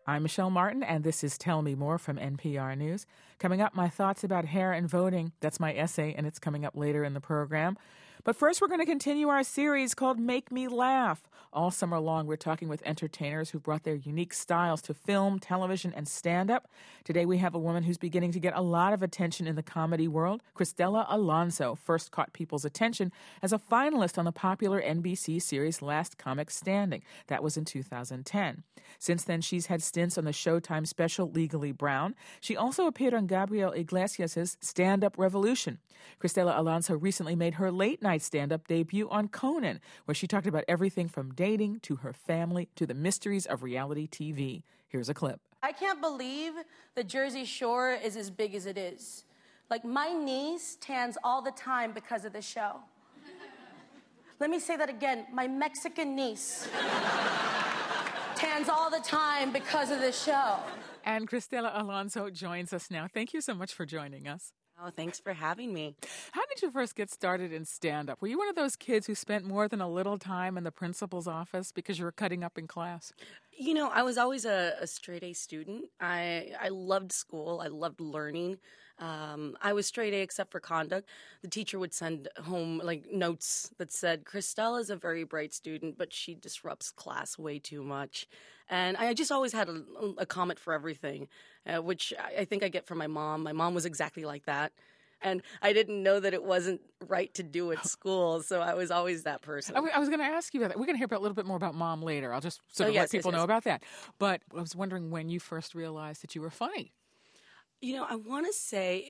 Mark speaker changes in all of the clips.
Speaker 1: I'm Michelle Martin, and this is Tell Me More from NPR News. Coming up, my thoughts about hair and voting. That's my essay, and it's coming up later in the program. But first, we're going to continue our series called Make Me Laugh. All summer long, we're talking with entertainers who brought their unique styles to film, television, and stand-up. Today, we have a woman who's beginning to get a lot of attention in the comedy world. Cristela Alonzo first caught people's attention as a finalist on the popular NBC series Last Comic Standing. That was in 2010. Since then, she's had stints on the Showtime special Legally Brown. She also appeared on Gabriel Iglesias' Stand-Up Revolution. Cristela Alonzo recently made her late-night stand-up debut on Conan, where she talked about everything from dating to her family to the mysteries of reality TV. Here's a clip.
Speaker 2: I can't believe the Jersey Shore is as big as it is. Like, my niece tans all the time because of the show. Let me say that again. My Mexican niece tans all the time because of the show.
Speaker 1: And Cristela Alonzo joins us now. Thank you so much for joining us.
Speaker 3: Oh, thanks for having me.
Speaker 1: How did you first get started in stand-up? Were you one of those kids who spent more than a little time in the principal's office because you were cutting up in class?
Speaker 3: You know, I was always a straight-A student. I loved school. I loved learning. I was straight A except for conduct. The teacher would send home notes that said, Cristela's a very bright student, but she disrupts class way too much. And I just always had a comment for everything, which I think I get from my mom. My mom was exactly like that. And I didn't know that it wasn't right to do at school, so I was always that person.
Speaker 1: I was going to ask you about that. We're going to hear a little bit more about Mom later. I'll just let people know about that. But I was wondering when you first realized that you were funny.
Speaker 3: You know, I want to say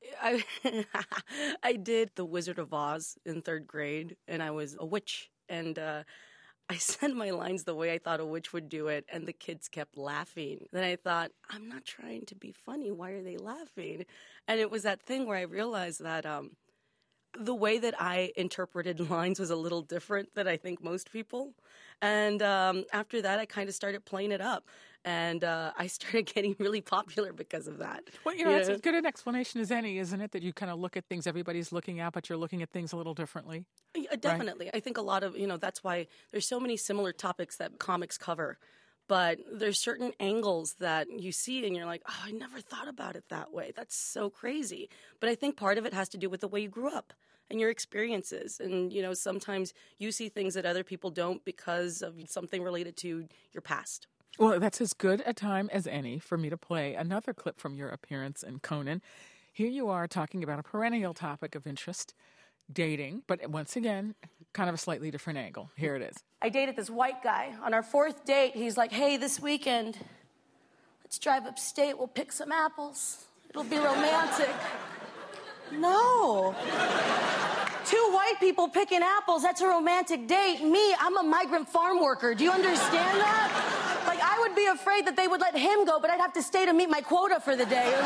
Speaker 3: I did The Wizard of Oz in third grade, and I was a witch. And I said my lines the way I thought a witch would do it, and the kids kept laughing. Then I thought, I'm not trying to be funny. Why are they laughing? And it was that thing where I realized that the way that I interpreted lines was a little different than I think most people. And after that, I kind of started playing it up. And I started getting really popular because of that.
Speaker 1: Well, that's as good an explanation as any, isn't it? That you kind of look at things everybody's looking at, but you're looking at things a little differently.
Speaker 3: Yeah, definitely. Right? I think a lot of, that's why there's so many similar topics that comics cover. But there's certain angles that you see and you're like, oh, I never thought about it that way. That's so crazy. But I think part of it has to do with the way you grew up and your experiences. And, sometimes you see things that other people don't because of something related to your past.
Speaker 1: Well, that's as good a time as any for me to play another clip from your appearance in Conan. Here you are talking about a perennial topic of interest, dating, but once again, kind of a slightly different angle. Here it is.
Speaker 2: I dated this white guy. On our fourth date, he's like, hey, this weekend, let's drive upstate. We'll pick some apples. It'll be romantic. No. Two white people picking apples, that's a romantic date. Me, I'm a migrant farm worker. Do you understand that? I would be afraid that they would let him go, but I'd have to stay to meet my quota for the day.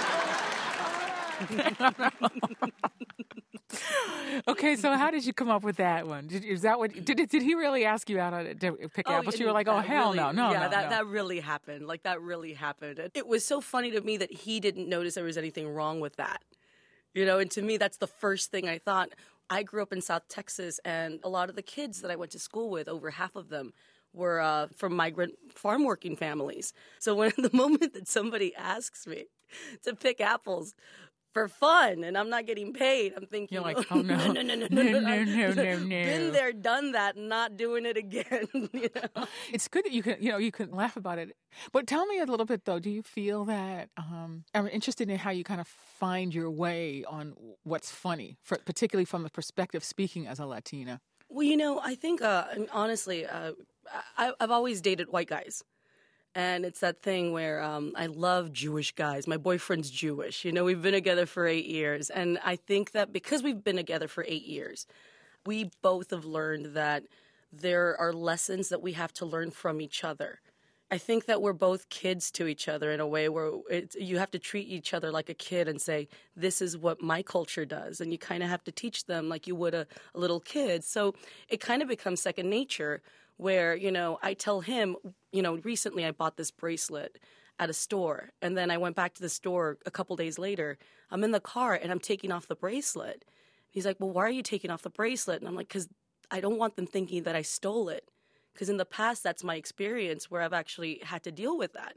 Speaker 1: Okay, so how did you come up with that one? Did he really ask you out to pick apples? You were like, oh, hell
Speaker 3: really,
Speaker 1: no.
Speaker 3: That really happened. That really happened. It was so funny to me that he didn't notice there was anything wrong with that. And to me, that's the first thing I thought. I grew up in South Texas, and a lot of the kids that I went to school with, over half of them, were from migrant farm working families. So when the moment that somebody asks me to pick apples for fun and I'm not getting paid, I'm thinking,
Speaker 1: you're like, oh no. No.
Speaker 3: Been there, done that, not doing it again.
Speaker 1: It's good that you can laugh about it. But tell me a little bit though, do you feel that I'm interested in how you kind of find your way on what's funny, particularly from the perspective speaking as a Latina?
Speaker 3: Well, I think honestly, I've always dated white guys. And it's that thing where I love Jewish guys. My boyfriend's Jewish. We've been together for 8 years. And I think that because we've been together for 8 years, we both have learned that there are lessons that we have to learn from each other. I think that we're both kids to each other in a way where you have to treat each other like a kid and say, this is what my culture does. And you kind of have to teach them like you would a little kid. So it kind of becomes second nature where, I tell him, recently I bought this bracelet at a store. And then I went back to the store a couple days later. I'm in the car and I'm taking off the bracelet. He's like, well, why are you taking off the bracelet? And I'm like, because I don't want them thinking that I stole it. Because in the past, that's my experience where I've actually had to deal with that.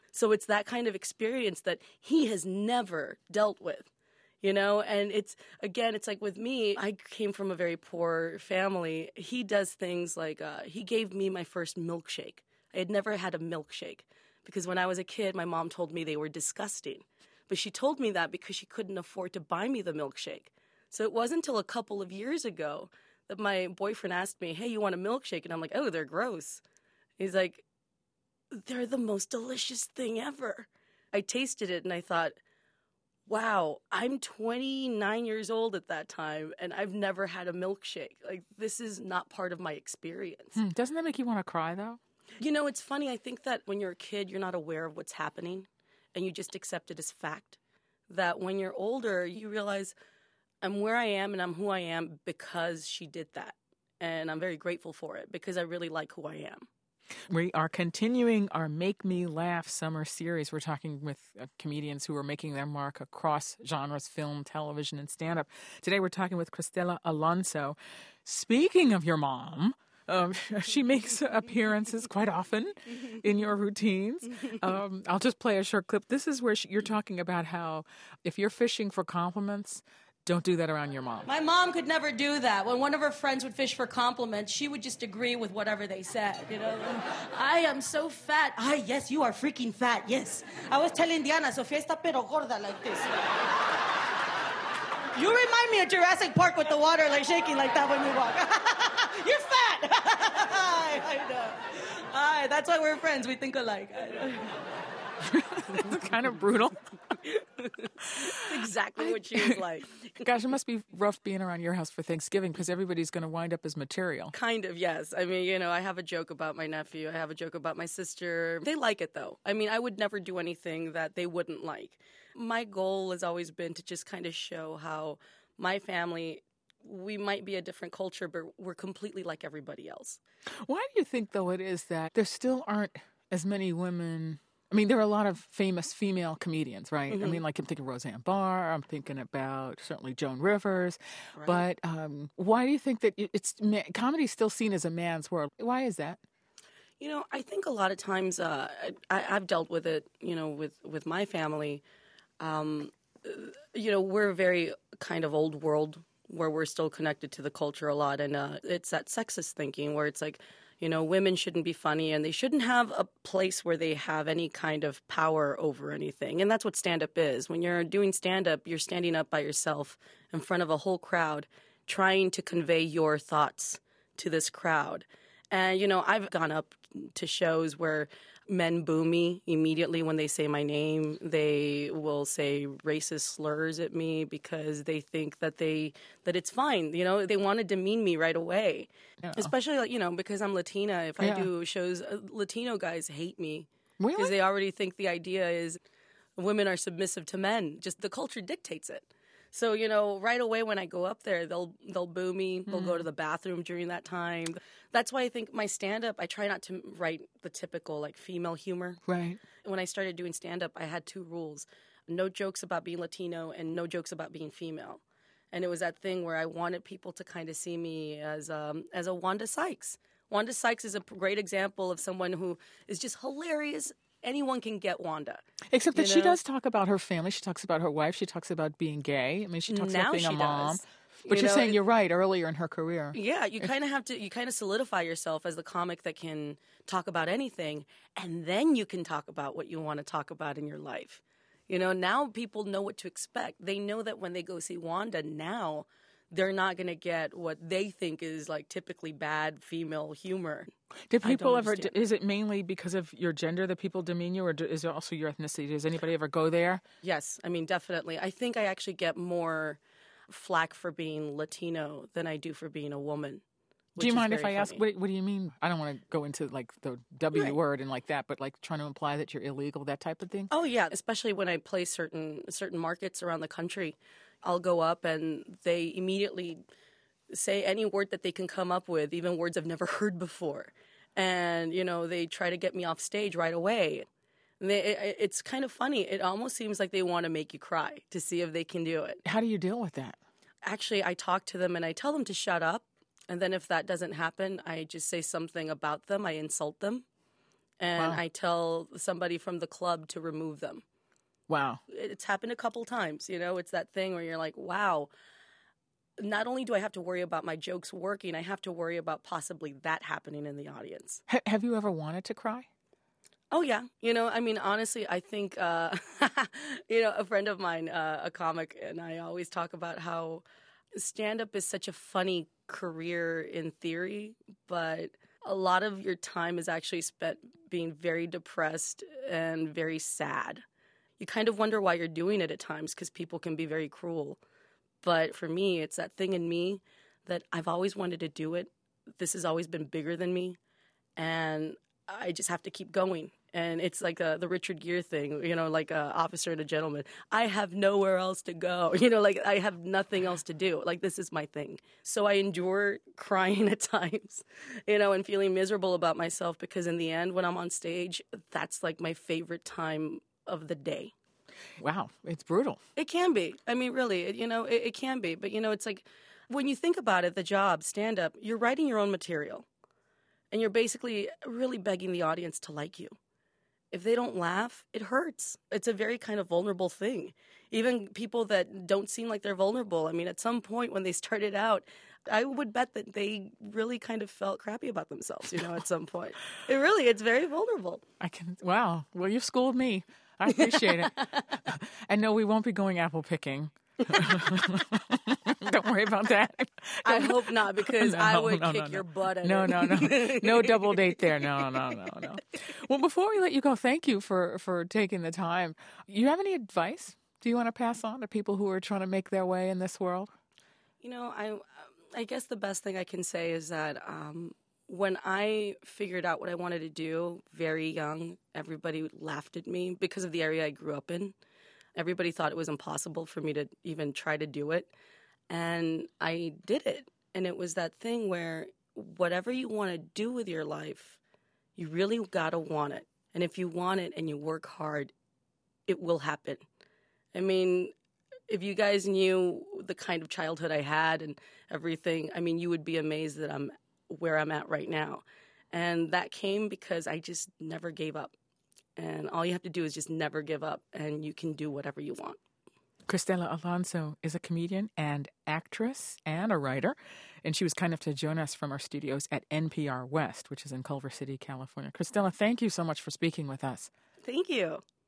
Speaker 3: So it's that kind of experience that he has never dealt with. And it's like with me, I came from a very poor family. He does things like he gave me my first milkshake. I had never had a milkshake because when I was a kid, my mom told me they were disgusting. But she told me that because she couldn't afford to buy me the milkshake. So it wasn't until a couple of years ago that my boyfriend asked me, hey, you want a milkshake? And I'm like, oh, they're gross. He's like, they're the most delicious thing ever. I tasted it and I thought, wow, I'm 29 years old at that time, and I've never had a milkshake. Like, this is not part of my experience.
Speaker 1: Doesn't that make you want to cry, though?
Speaker 3: It's funny. I think that when you're a kid, you're not aware of what's happening, and you just accept it as fact. That when you're older, you realize I'm where I am and I'm who I am because she did that. And I'm very grateful for it because I really like who I am.
Speaker 1: We are continuing our Make Me Laugh summer series. We're talking with comedians who are making their mark across genres, film, television, and stand-up. Today we're talking with Cristela Alonso. Speaking of your mom, she makes appearances quite often in your routines. I'll just play a short clip. This is where you're talking about how if you're fishing for compliments, don't do that around your mom.
Speaker 2: My mom could never do that. When one of her friends would fish for compliments, she would just agree with whatever they said, I am so fat. Ay, yes, you are freaking fat, yes. I was telling Diana, Sofia está pero gorda like this. You remind me of Jurassic Park with the water like shaking like that when you walk. You're fat. I know. That's why we're friends. We think alike.
Speaker 1: It's kind of brutal.
Speaker 3: Exactly what she was like.
Speaker 1: Gosh, it must be rough being around your house for Thanksgiving because everybody's going to wind up as material.
Speaker 3: Kind of, yes. I mean, I have a joke about my nephew. I have a joke about my sister. They like it, though. I mean, I would never do anything that they wouldn't like. My goal has always been to just kind of show how my family, we might be a different culture, but we're completely like everybody else.
Speaker 1: Why do you think, though, it is that there still aren't as many women? I mean, there are a lot of famous female comedians, right? Mm-hmm. I mean, like I'm thinking Roseanne Barr. I'm thinking about certainly Joan Rivers. Right. But why do you think that comedy's still seen as a man's world? Why is that?
Speaker 3: I think a lot of times I've dealt with it, with my family. We're very kind of old world where we're still connected to the culture a lot. And it's that sexist thinking where it's like, women shouldn't be funny and they shouldn't have a place where they have any kind of power over anything. And that's what stand-up is. When you're doing stand-up, you're standing up by yourself in front of a whole crowd trying to convey your thoughts to this crowd. And, I've gone up to shows where men boo me immediately when they say my name. They will say racist slurs at me because they think that it's fine. They want to demean me right away. Yeah. Especially, because I'm Latina. If I do shows, Latino guys hate me.
Speaker 1: Really?
Speaker 3: Because they already think the idea is women are submissive to men. Just the culture dictates it. So, right away when I go up there, they'll boo me. They'll go to the bathroom during that time. That's why I think my stand-up, I try not to write the typical, female humor.
Speaker 1: Right.
Speaker 3: When I started doing stand-up, I had 2 rules. No jokes about being Latino and no jokes about being female. And it was that thing where I wanted people to kind of see me as a Wanda Sykes. Wanda Sykes is a great example of someone who is just hilarious. Anyone can get Wanda.
Speaker 1: Except that she does talk about her family. She talks about her wife. She talks about being gay. I mean, she talks about being a mom.
Speaker 3: Does.
Speaker 1: But you're saying you're right earlier in her career.
Speaker 3: Yeah, you kind of have to, you kind of solidify yourself as the comic that can talk about anything, and then you can talk about what you want to talk about in your life. Now people know what to expect. They know that when they go see Wanda now, they're not going to get what they think is typically bad female humor.
Speaker 1: Did people ever, is it mainly because of your gender that people demean you, or is it also your ethnicity? Does anybody ever go there?
Speaker 3: Yes, I mean, definitely. I think I actually get more flack for being Latino than I do for being a woman.
Speaker 1: Do you mind if I ask, what do you mean? I don't want to go into the W word and that, but trying to imply that you're illegal, that type of thing?
Speaker 3: Oh, yeah, especially when I play certain markets around the country. I'll go up and they immediately say any word that they can come up with, even words I've never heard before. And, they try to get me off stage right away. And it's kind of funny. It almost seems like they want to make you cry to see if they can do it.
Speaker 1: How do you deal with that?
Speaker 3: Actually, I talk to them and I tell them to shut up. And then if that doesn't happen, I just say something about them. I insult them. and
Speaker 1: Wow.
Speaker 3: I tell somebody from the club to remove them.
Speaker 1: Wow.
Speaker 3: It's happened a couple times, it's that thing where you're like, wow, not only do I have to worry about my jokes working, I have to worry about possibly that happening in the audience.
Speaker 1: Have you ever wanted to cry?
Speaker 3: Oh, yeah. Honestly, I think, a friend of mine, a comic, and I always talk about how stand-up is such a funny career in theory, but a lot of your time is actually spent being very depressed and very sad. You kind of wonder why you're doing it at times because people can be very cruel. But for me, it's that thing in me that I've always wanted to do it. This has always been bigger than me. And I just have to keep going. And it's like the Richard Gere thing, like Officer and a Gentleman. I have nowhere else to go. Like I have nothing else to do. Like this is my thing. So I endure crying at times, and feeling miserable about myself because in the end, when I'm on stage, that's like my favorite time of the day.
Speaker 1: Wow, it's brutal.
Speaker 3: It can be. I mean, really, it can be. But, it's like when you think about it, the job, stand up, you're writing your own material. And you're basically really begging the audience to like you. If they don't laugh, it hurts. It's a very kind of vulnerable thing. Even people that don't seem like they're vulnerable, I mean, at some point when they started out, I would bet that they really kind of felt crappy about themselves, at some point. It's very vulnerable.
Speaker 1: Wow. Well, you've schooled me. I appreciate it. And no, we won't be going apple picking. Don't worry about that.
Speaker 3: I hope not, because I would
Speaker 1: no,
Speaker 3: kick your butt at
Speaker 1: No,
Speaker 3: it.
Speaker 1: no. No double date there. No. Well, before we let you go, thank you for taking the time. You have any advice do you want to pass on to people who are trying to make their way in this world?
Speaker 3: I guess the best thing I can say is that when I figured out what I wanted to do very young, everybody laughed at me because of the area I grew up in. Everybody thought it was impossible for me to even try to do it. And I did it. And it was that thing where whatever you want to do with your life, you really got to want it. And if you want it and you work hard, it will happen. I mean, if you guys knew the kind of childhood I had and everything, I mean, you would be amazed that I'm where I'm at right now. And that came because I just never gave up. And all you have to do is just never give up, and you can do whatever you want.
Speaker 1: Cristela Alonso is a comedian and actress and a writer, and she was kind enough to join us from our studios at NPR West, which is in Culver City, California. Cristela, thank you so much for speaking with us.
Speaker 3: Thank you.